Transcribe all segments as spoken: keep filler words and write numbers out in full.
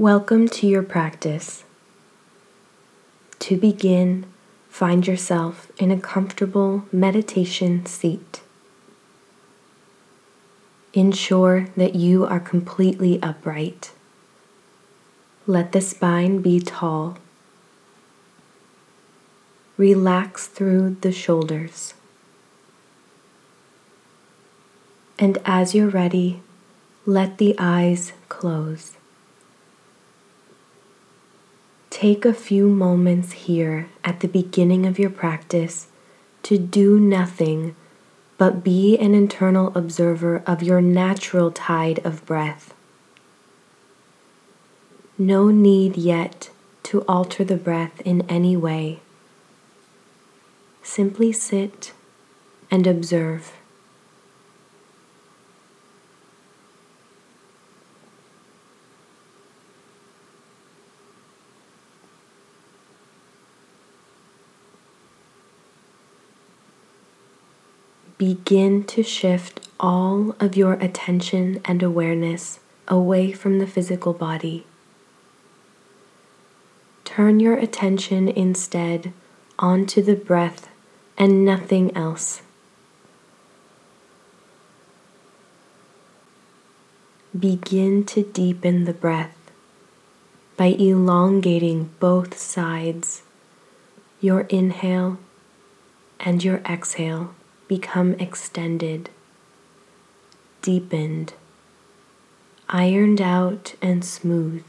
Welcome to your practice. To begin, find yourself in a comfortable meditation seat. Ensure that you are completely upright. Let the spine be tall. Relax through the shoulders. And as you're ready, let the eyes close. Take a few moments here at the beginning of your practice to do nothing but be an internal observer of your natural tide of breath. No need yet to alter the breath in any way. Simply sit and observe. Begin to shift all of your attention and awareness away from the physical body. Turn your attention instead onto the breath and nothing else. Begin to deepen the breath by elongating both sides. Your inhale and your exhale become extended, deepened, ironed out, and smooth.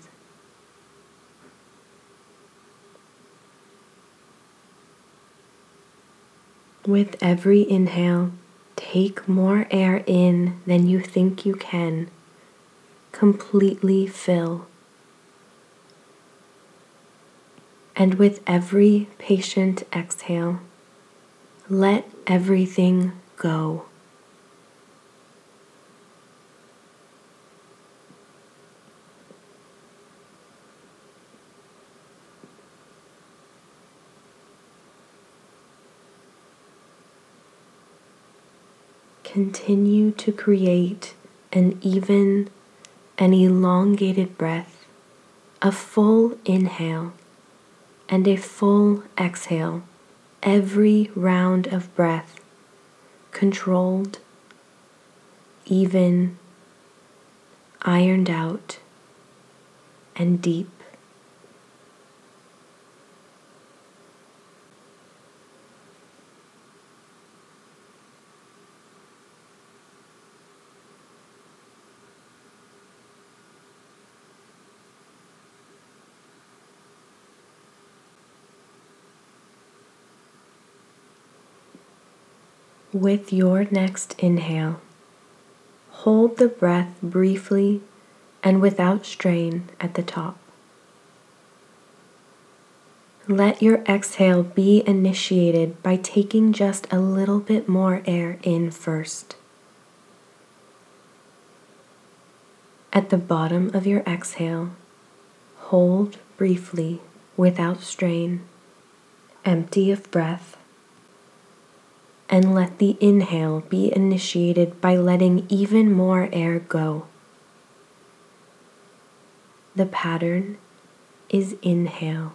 With every inhale, take more air in than you think you can. Completely fill. And with every patient exhale, let everything go. Continue to create an even and elongated breath, a full inhale and a full exhale, every round of breath, controlled, even, ironed out, and deep. With your next inhale, hold the breath briefly and without strain at the top. Let your exhale be initiated by taking just a little bit more air in first. At the bottom of your exhale, hold briefly without strain, empty of breath, and let the inhale be initiated by letting even more air go. The pattern is inhale,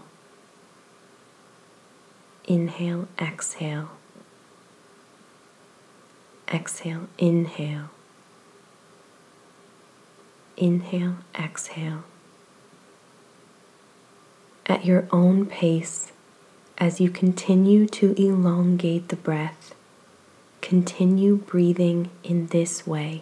inhale, exhale, exhale, inhale, inhale, exhale. At your own pace, as you continue to elongate the breath, continue breathing in this way.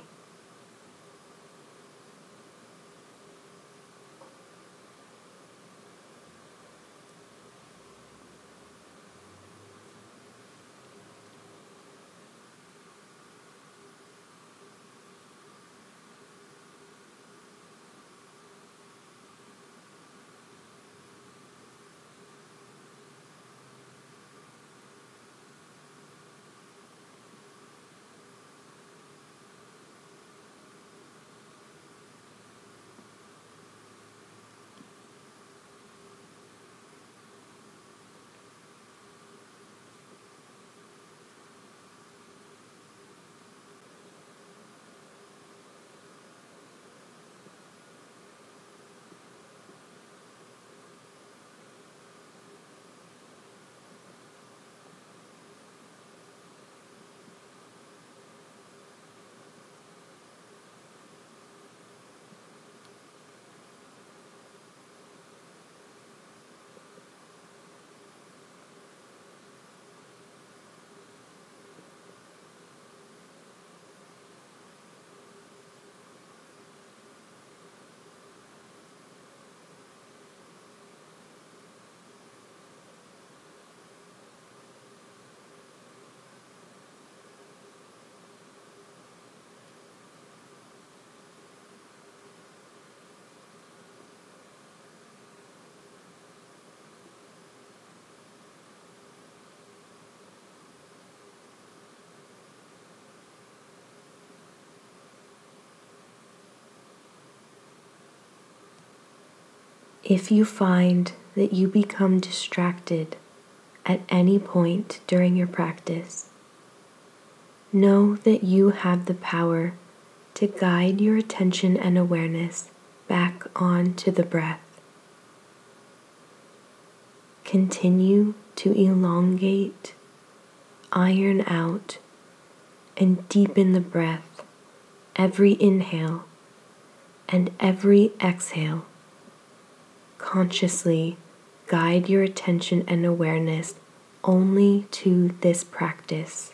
If you find that you become distracted at any point during your practice, know that you have the power to guide your attention and awareness back onto the breath. Continue to elongate, iron out, and deepen the breath every inhale and every exhale. Consciously guide your attention and awareness only to this practice.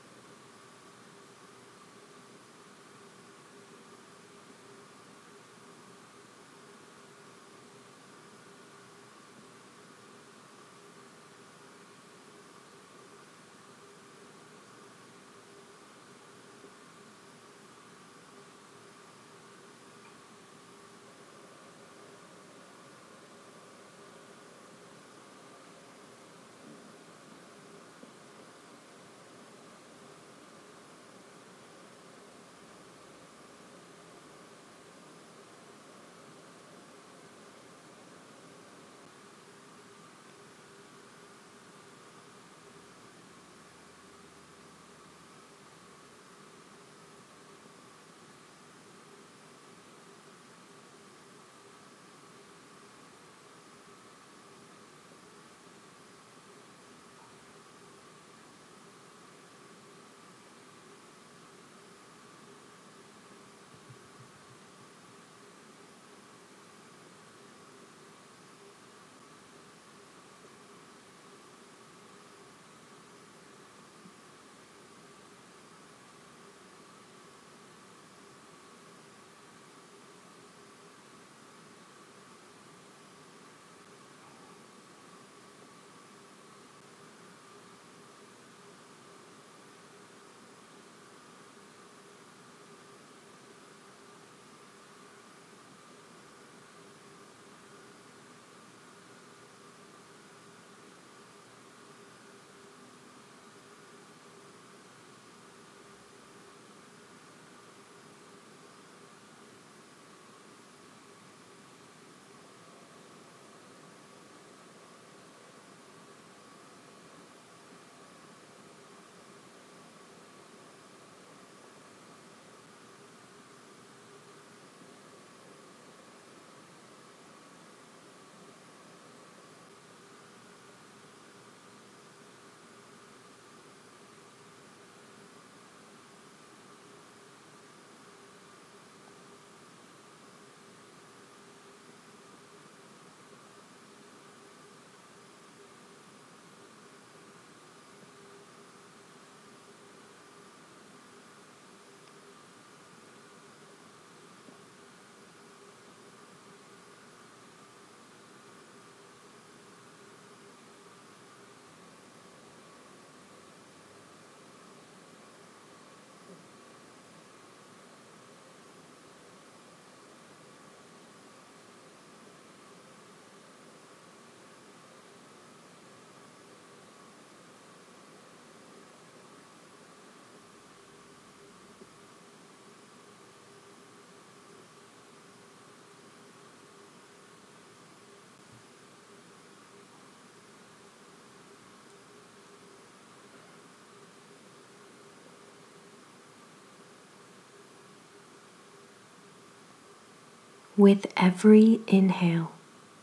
With every inhale,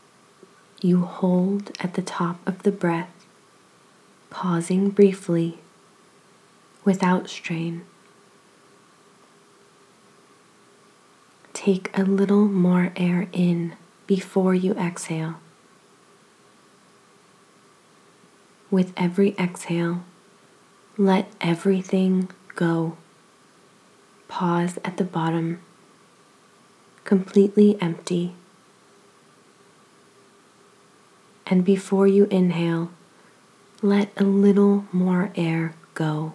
you hold at the top of the breath, pausing briefly without strain. Take a little more air in before you exhale. With every exhale, let everything go. Pause at the bottom, completely empty. And before you inhale, let a little more air go.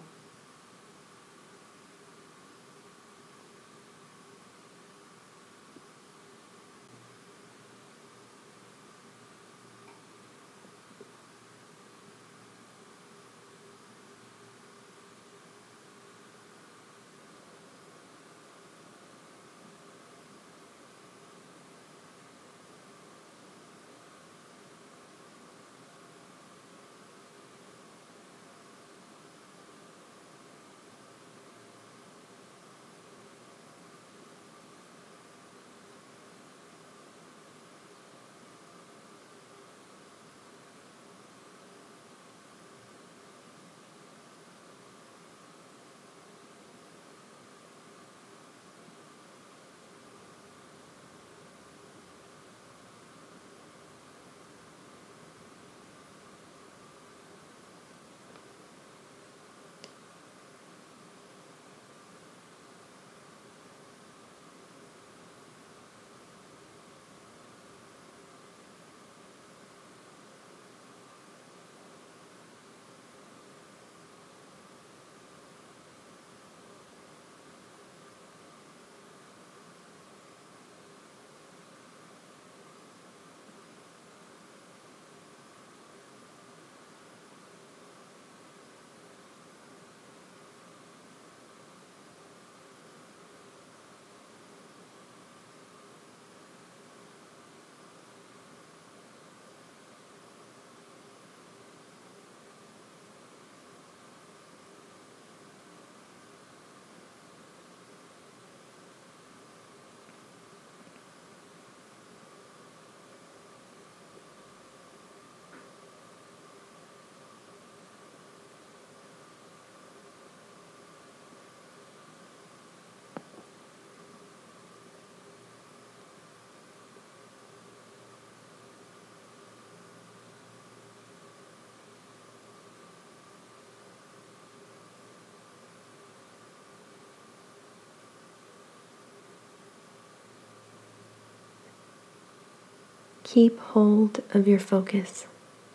Keep hold of your focus.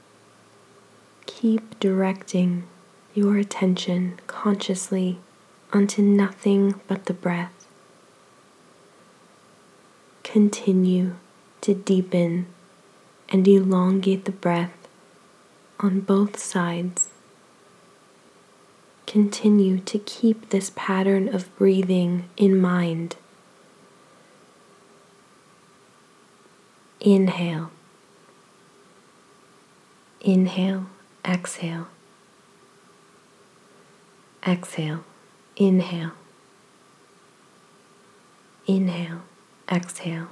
Keep directing your attention consciously onto nothing but the breath. Continue to deepen and elongate the breath on both sides. Continue to keep this pattern of breathing in mind. Inhale. Inhale, exhale. Exhale, inhale. Inhale, exhale.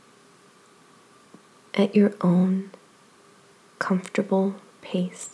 At your own comfortable pace.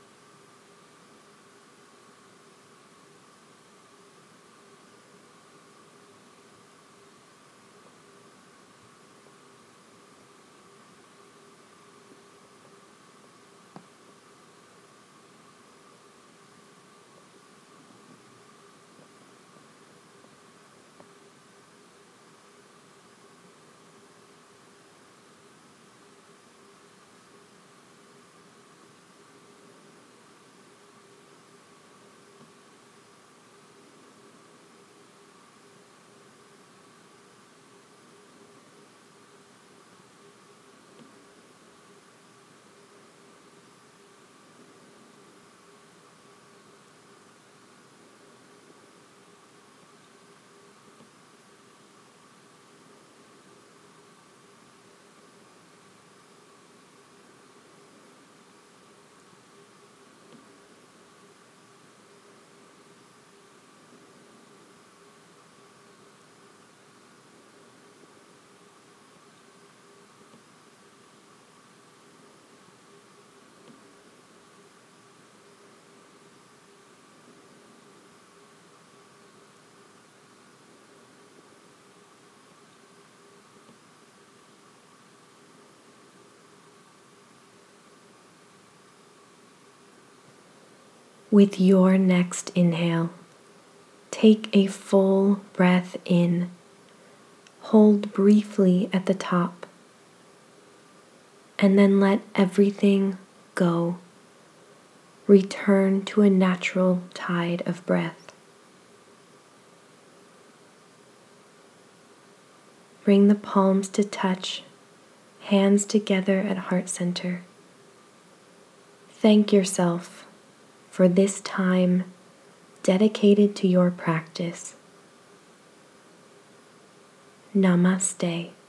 With your next inhale, take a full breath in. Hold briefly at the top, and then let everything go. Return to a natural tide of breath. Bring the palms to touch, hands together at heart center. Thank yourself for this time dedicated to your practice. Namaste.